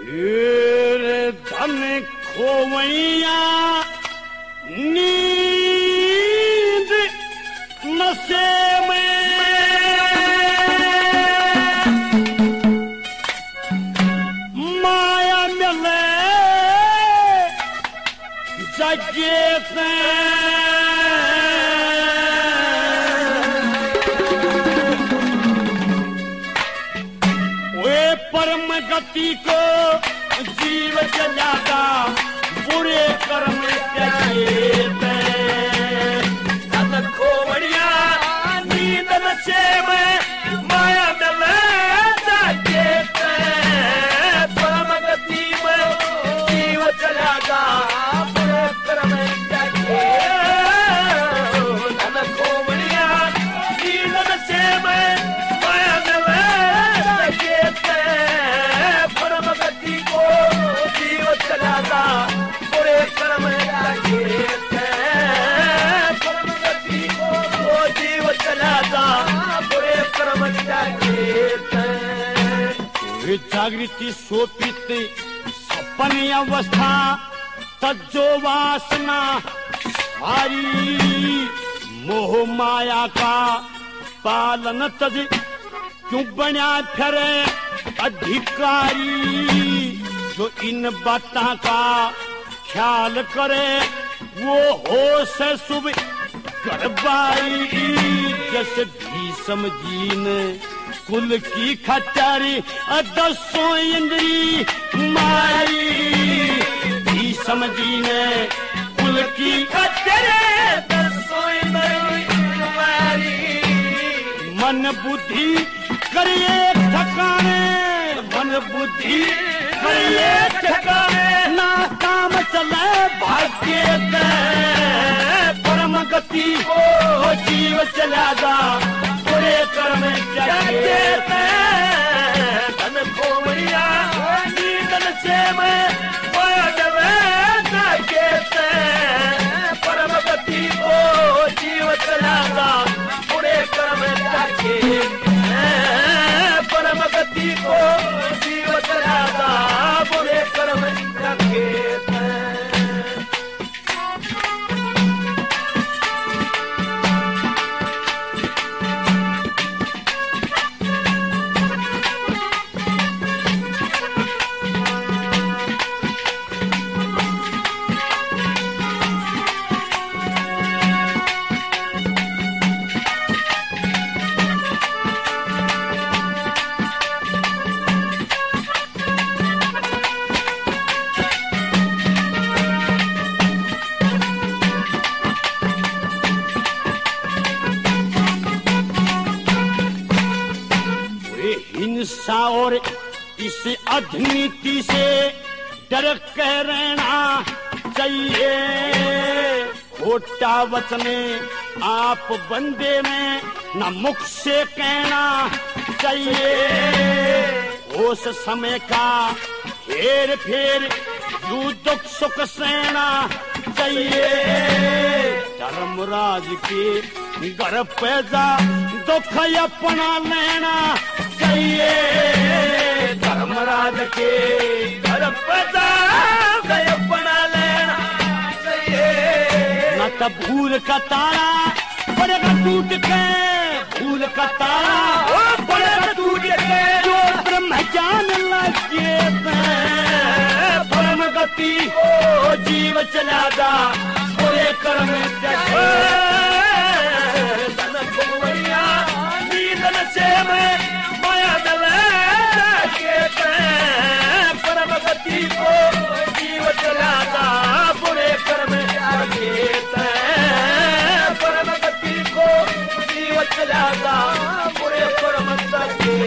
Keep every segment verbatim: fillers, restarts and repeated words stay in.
धन खोवैया नींद नशे में माया मिले जगे से वे परम गति को जीव जलाता बुरे कर्म त्यागे धन खोवड़िया नींद नशे में माया मिले जागे परम गति में जीव जलाता बुरे कर्म त्यागे धन खोवड़िया नींद नशे में माया मिले जागे परम गति को जीव चलाता बुरे कर्म त्यागे परम गति को जीव चलाता बुरे कर्म त्यागे जागृति सोपित सपन अवस्था तज्जो वासना सारी मोह माया का पालन तज क्यों बना फिरे अधिकारी जो इन बातों का ख्याल करे वो हो से शुभ करवाई जैसे भीष्म जी ने कुल की खटारी दसों इंद्री मारी भीष्म जी ने कुल की खटारी दसों इंद्री मारी मन बुद्धि करिए ठिकाने मन बुद्धि करिए ठिकाने ना काम चले भाग्य दे परम गति को जीव चलाता बुरे कर्म त्यागे धन खोवड़िया नींद नशे में माया मिले जागे परम गति को जीव चलाता बुरे कर्म त्यागे परम गति को जीव चलाता बुरे कर्म त्यागे और इस अधनीति से डर कर रहना चाहिए खोटा वचन आप बंदे में न मुख से कहना चाहिए उस समय का हेर फेर यू दुख सुख सहना चाहिए धर्मराज के घर पैदा दुख अपना लेना चाहिए धर्मराज के घर पैदा अपना लेना चाहिए न तो भूल का तारा पड़ेगा टूट के भूल का तारा पड़ेगा टूट के जो ब्रह्म ज्ञान लगे परम गति को जीव चलाता बुरे कर्म त्यागे धन खोवड़िया नींद नशे में माया मिले जागे परम गति को जीव चलाता बुरे कर्म त्यागे परम गति को जीव चलाता बुरे कर्म त्यागे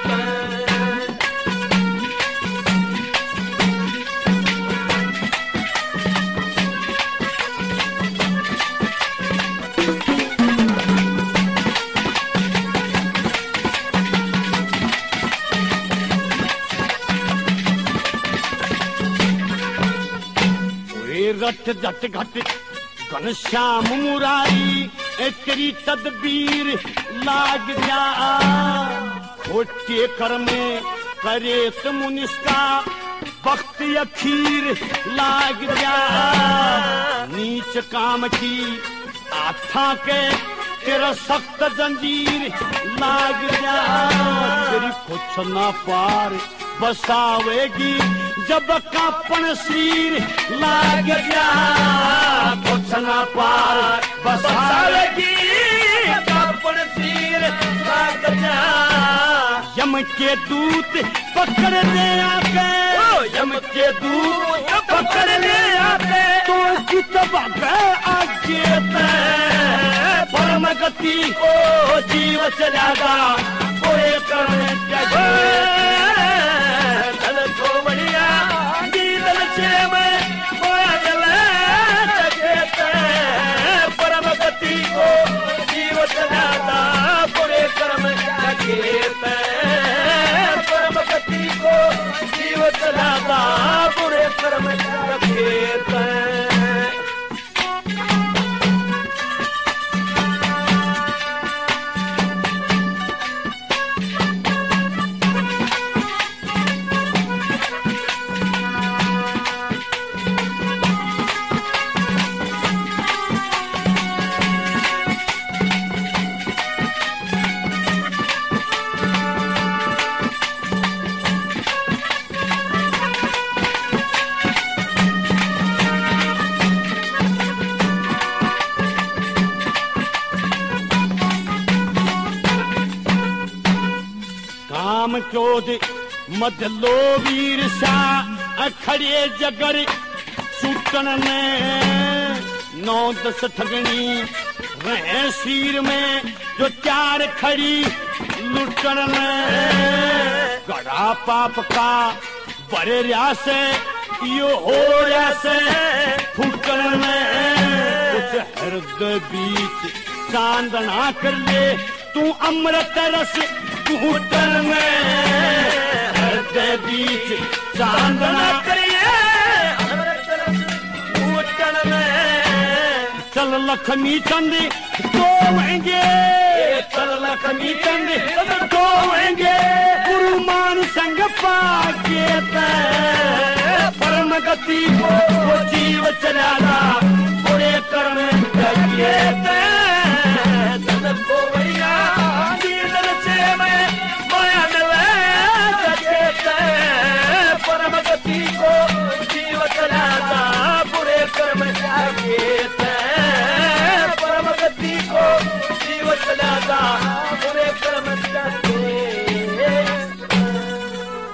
रट जट घट घनश्याम मुरारी तेरी तदबीर लाग जा खोटे कर्म करे तुम निष्का वक्त अखीर लाग जा नीच काम की आथा के तेरा सख्त जंजीर लाग जा तेरी कुछ ना पार बसावेगी जब कापन शरीर लाग जा कुछ ना पार बसावेगी कापन शरीर लाग जा यम के दूत पकड़ ले आके यम के दूत पकड़ ले आके तो कितबा आगे परम गति को जीव चलागा कोई करने दल को बढ़िया दल से मैं बादल परम गति को जीव चलागा पूरे कर्म जगेत परम गति को जीव चलागा पूरे कर्म जगेत काम क्रोध मद लो वीर सा अखड़े जगर छूटन में नौ दस ठगनी रहे सिर में जो चार खड़ी लुटन में गड़ा पाप का बड़े से यो हो से फूटन में कुछ हृदय बीच चांदना कर ले तू अमृत रस घूटन में हृदय बीच चांदना करिए घूटन में चल लक्ष्मी चंद दोवेंगे चल लक्ष्मी चंद दोवेंगे गुरु मान संग पाके परम गति को वो जीव चलाना पूरे कर्म जगिए